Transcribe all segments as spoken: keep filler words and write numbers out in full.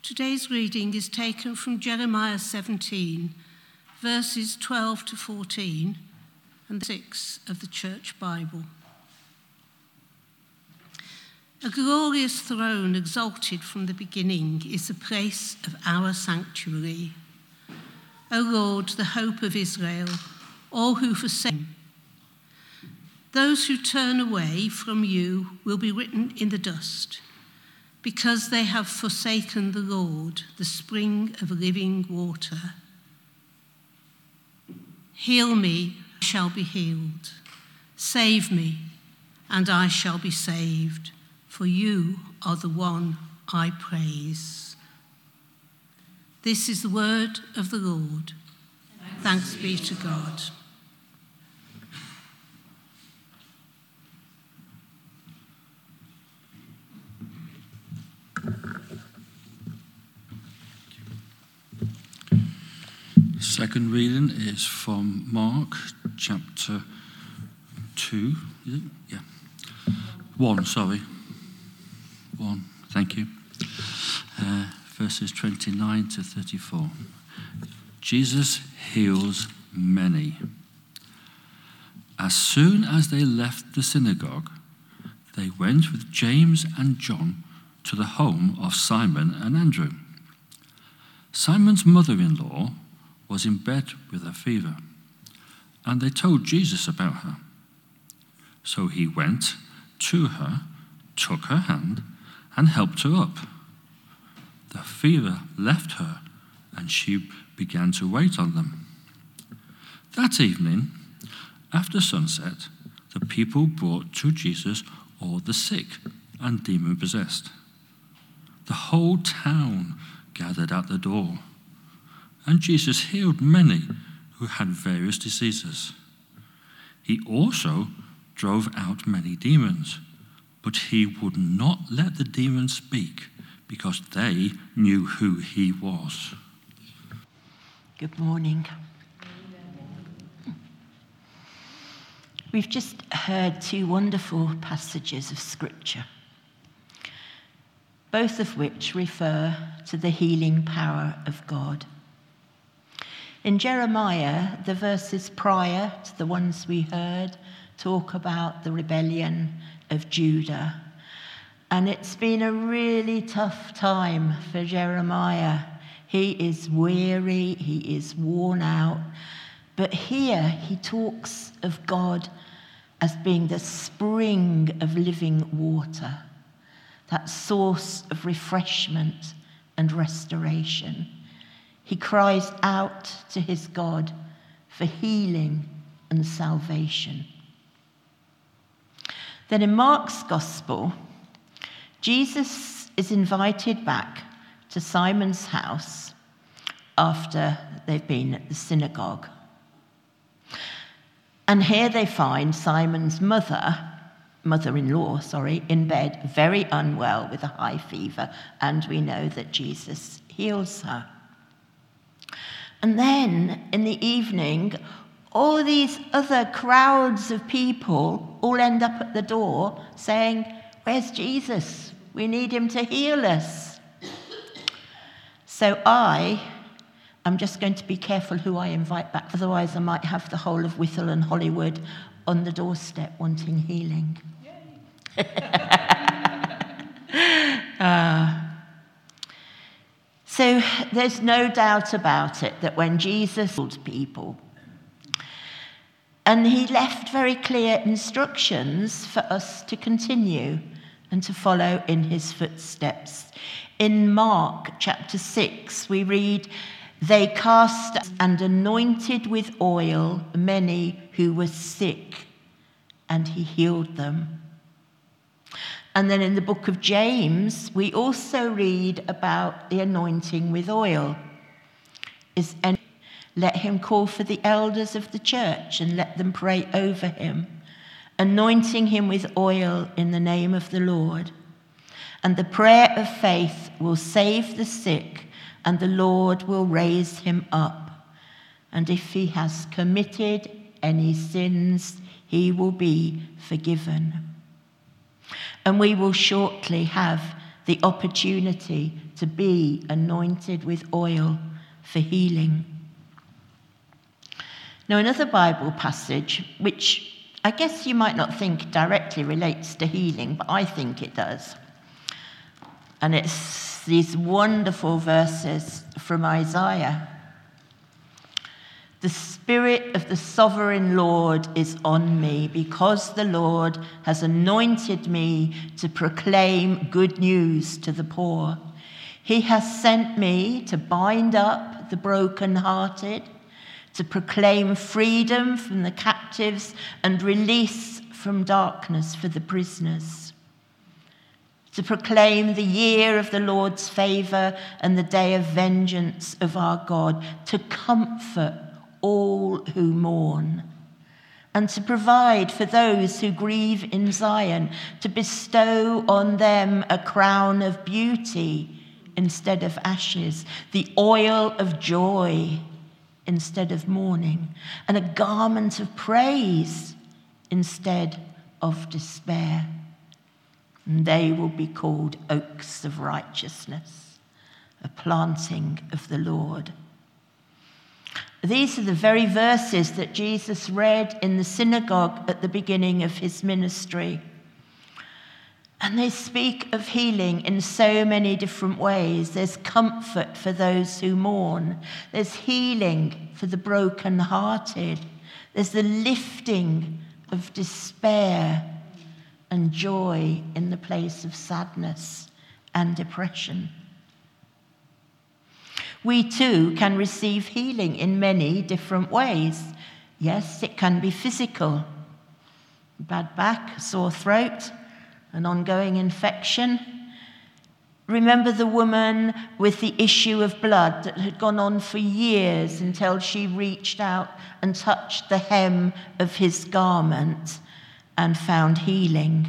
Today's reading is taken from Jeremiah seventeen, verses twelve to fourteen, and six of the Church Bible. A glorious throne exalted from the beginning is the place of our sanctuary. O Lord, the hope of Israel, all who forsake him. Those who turn away from you will be written in the dust, because they have forsaken the Lord, the spring of living water. Heal me, I shall be healed. Save me, and I shall be saved, for you are the one I praise. This is the word of the Lord. Thanks be to God. Second reading is from Mark chapter two. Is it? Yeah. One, sorry. One, thank you. Uh, verses twenty-nine to thirty-four. Jesus heals many. As soon as they left the synagogue, they went with James and John to the home of Simon and Andrew. Simon's mother-in-law was in bed with a fever, and they told Jesus about her. So he went to her, took her hand, and helped her up. The fever left her, and she began to wait on them. That evening, after sunset, the people brought to Jesus all the sick and demon-possessed. The whole town gathered at the door, and Jesus healed many who had various diseases. He also drove out many demons, but he would not let the demons speak because they knew who he was. Good morning. We've just heard two wonderful passages of Scripture, both of which refer to the healing power of God. In Jeremiah, the verses prior to the ones we heard talk about the rebellion of Judah. And it's been a really tough time for Jeremiah. He is weary, he is worn out. But here he talks of God as being the spring of living water, that source of refreshment and restoration. He cries out to his God for healing and salvation. Then in Mark's Gospel, Jesus is invited back to Simon's house after they've been at the synagogue. And here they find Simon's mother, mother-in-law, sorry, in bed, very unwell with a high fever, and we know that Jesus heals her. And then, in the evening, all these other crowds of people all end up at the door saying, "Where's Jesus? We need him to heal us." So I am just going to be careful who I invite back, otherwise I might have the whole of Whittle and Hollywood on the doorstep wanting healing. uh, So there's no doubt about it that when Jesus healed people, and he left very clear instructions for us to continue and to follow in his footsteps. In Mark chapter six, we read, "They cast and anointed with oil many who were sick, and he healed them." And then in the book of James, we also read about the anointing with oil. Is any, let him call for the elders of the church and let them pray over him, anointing him with oil in the name of the Lord. And the prayer of faith will save the sick, and the Lord will raise him up. And if he has committed any sins, he will be forgiven. And we will shortly have the opportunity to be anointed with oil for healing. Now, another Bible passage, which I guess you might not think directly relates to healing, but I think it does. And it's these wonderful verses from Isaiah. The Spirit of the Sovereign Lord is on me, because the Lord has anointed me to proclaim good news to the poor. He has sent me to bind up the brokenhearted, to proclaim freedom from the captives and release from darkness for the prisoners, to proclaim the year of the Lord's favour and the day of vengeance of our God, to comfort all who mourn, and to provide for those who grieve in Zion, to bestow on them a crown of beauty instead of ashes, the oil of joy instead of mourning, and a garment of praise instead of despair. And they will be called oaks of righteousness, a planting of the Lord. These are the very verses that Jesus read in the synagogue at the beginning of his ministry. And they speak of healing in so many different ways. There's comfort for those who mourn. There's healing for the brokenhearted. There's the lifting of despair and joy in the place of sadness and depression. We too can receive healing in many different ways. Yes, it can be physical. Bad back, sore throat, an ongoing infection. Remember the woman with the issue of blood that had gone on for years until she reached out and touched the hem of his garment and found healing.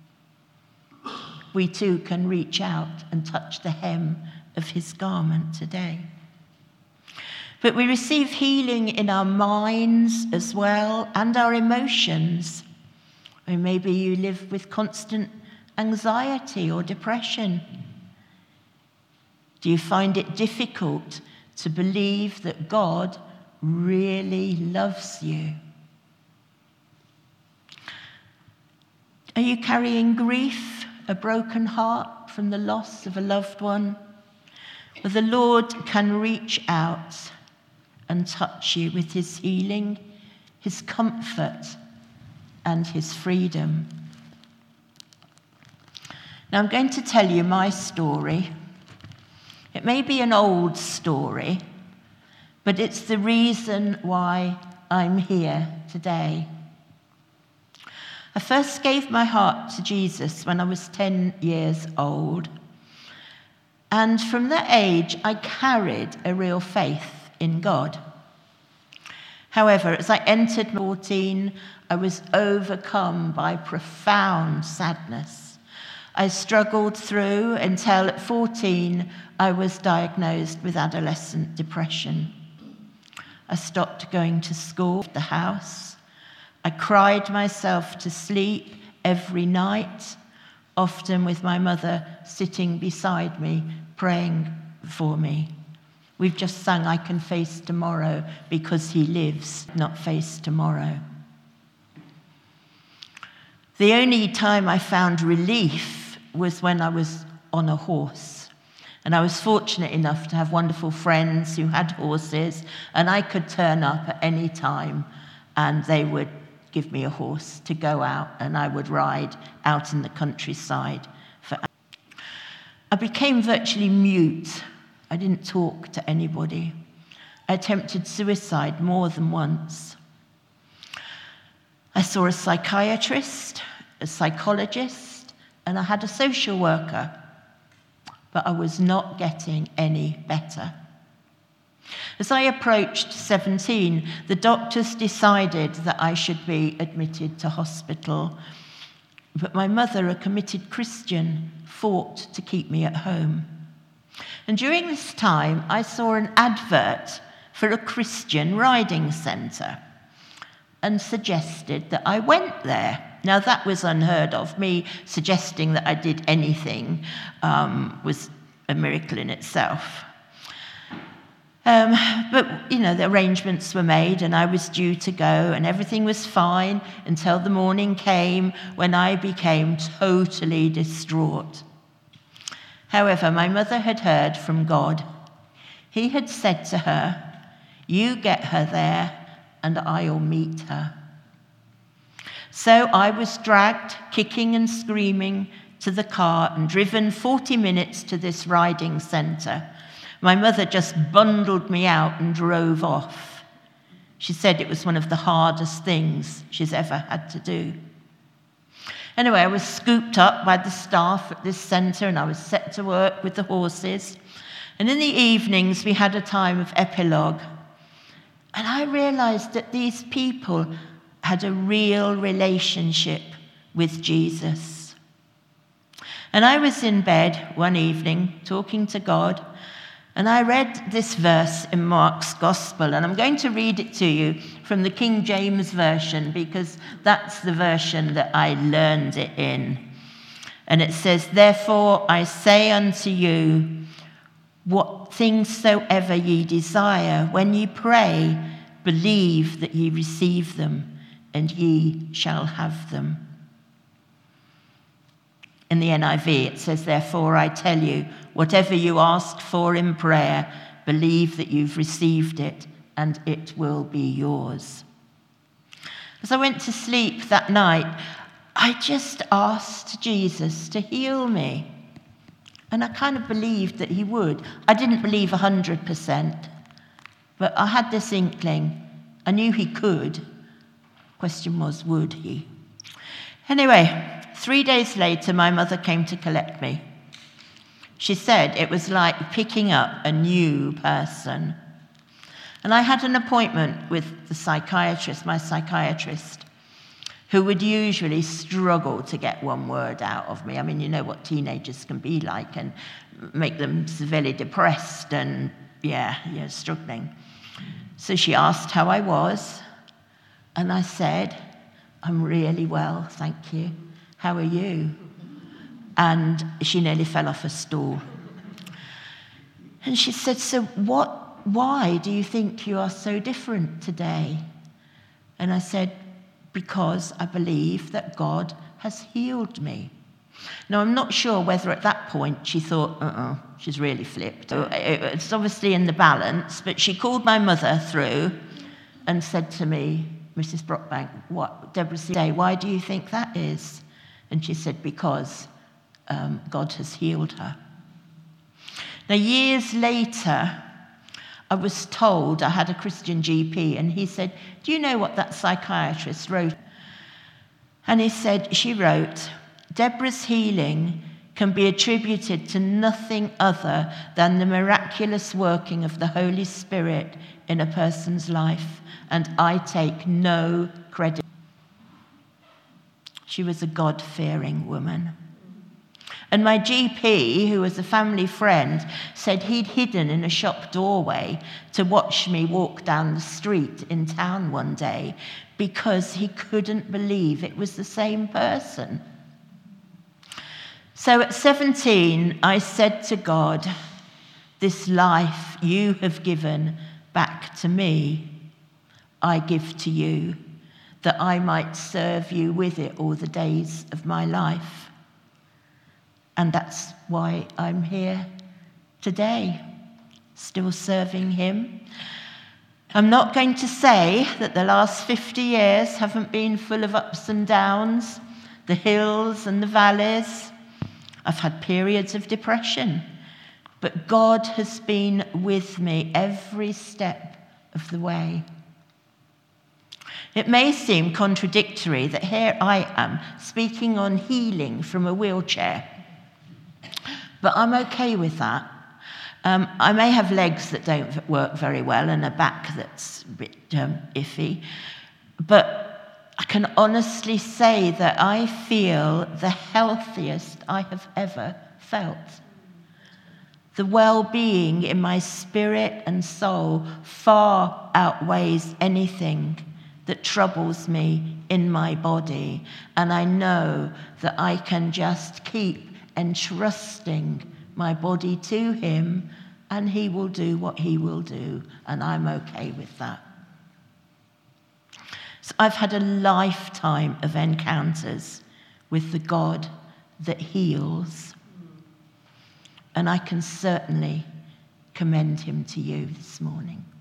We too can reach out and touch the hem of his garment today. But we receive healing in our minds as well, and our emotions. Or maybe you live with constant anxiety or depression. Do you find it difficult to believe that God really loves you? Are you carrying grief, a broken heart from the loss of a loved one? Well, the Lord can reach out and touch you with his healing, his comfort, and his freedom. Now, I'm going to tell you my story. It may be an old story, but it's the reason why I'm here today. I first gave my heart to Jesus when I was ten years old. And from that age, I carried a real faith in God. However, as I entered fourteen, I was overcome by profound sadness. I struggled through until at fourteen, I was diagnosed with adolescent depression. I stopped going to school, the house. I cried myself to sleep every night, often with my mother sitting beside me, praying for me. We've just sung, I Can Face Tomorrow, because he lives, not face tomorrow. The only time I found relief was when I was on a horse. And I was fortunate enough to have wonderful friends who had horses, and I could turn up at any time, and they would give me a horse to go out, and I would ride out in the countryside for hours. I became virtually mute. I didn't talk to anybody. I attempted suicide more than once. I saw a psychiatrist, a psychologist, and I had a social worker, but I was not getting any better. As I approached seventeen, the doctors decided that I should be admitted to hospital, but my mother, a committed Christian, fought to keep me at home. And during this time, I saw an advert for a Christian riding centre and suggested that I went there. Now, that was unheard of. Me suggesting that I did anything um, was a miracle in itself. Um, but, you know, the arrangements were made and I was due to go and everything was fine until the morning came when I became totally distraught. However, my mother had heard from God. He had said to her, "You get her there and I'll meet her." So I was dragged, kicking and screaming, to the car and driven forty minutes to this riding centre. My mother just bundled me out and drove off. She said it was one of the hardest things she's ever had to do. Anyway, I was scooped up by the staff at this centre and I was set to work with the horses. And in the evenings, we had a time of epilogue. And I realised that these people had a real relationship with Jesus. And I was in bed one evening talking to God, and I read this verse in Mark's Gospel, and I'm going to read it to you from the King James Version because that's the version that I learned it in. And it says, "Therefore I say unto you, what things soever ye desire, when ye pray, believe that ye receive them, and ye shall have them." In the N I V, it says, "Therefore I tell you, whatever you ask for in prayer, believe that you've received it, and it will be yours." As I went to sleep that night, I just asked Jesus to heal me. And I kind of believed that he would. I didn't believe one hundred percent, but I had this inkling. I knew he could. Question was, would he? Anyway, three days later, my mother came to collect me. She said it was like picking up a new person. And I had an appointment with the psychiatrist, my psychiatrist, who would usually struggle to get one word out of me. I mean, you know what teenagers can be like and make them severely depressed and, yeah, yeah, struggling. So she asked how I was, and I said, "I'm really well, thank you. How are you?" And she nearly fell off a stool. And she said, "So what, why do you think you are so different today?" And I said, "Because I believe that God has healed me." Now, I'm not sure whether at that point she thought, uh-uh, she's really flipped. It's obviously in the balance, but she called my mother through and said to me, "Missus Brockbank, what, Deborah Day, why do you think that is?" And she said, "Because um, God has healed her." Now, years later, I was told I had a Christian G P, and he said, "Do you know what that psychiatrist wrote?" And he said, she wrote, "Deborah's healing can be attributed to nothing other than the miraculous working of the Holy Spirit in a person's life, and I take no credit." She was a God-fearing woman. And my G P, who was a family friend, said he'd hidden in a shop doorway to watch me walk down the street in town one day because he couldn't believe it was the same person. So at seventeen, I said to God, "This life you have given back to me, I give to you, that I might serve you with it all the days of my life." And that's why I'm here today, still serving him. I'm not going to say that the last fifty years haven't been full of ups and downs, the hills and the valleys. I've had periods of depression, but God has been with me every step of the way. It may seem contradictory that here I am speaking on healing from a wheelchair, but I'm okay with that. Um, I may have legs that don't work very well and a back that's a bit um, iffy, but I can honestly say that I feel the healthiest I have ever felt. The well-being in my spirit and soul far outweighs anything that troubles me in my body. And I know that I can just keep entrusting my body to him, and he will do what he will do, and I'm okay with that. So I've had a lifetime of encounters with the God that heals, and I can certainly commend him to you this morning.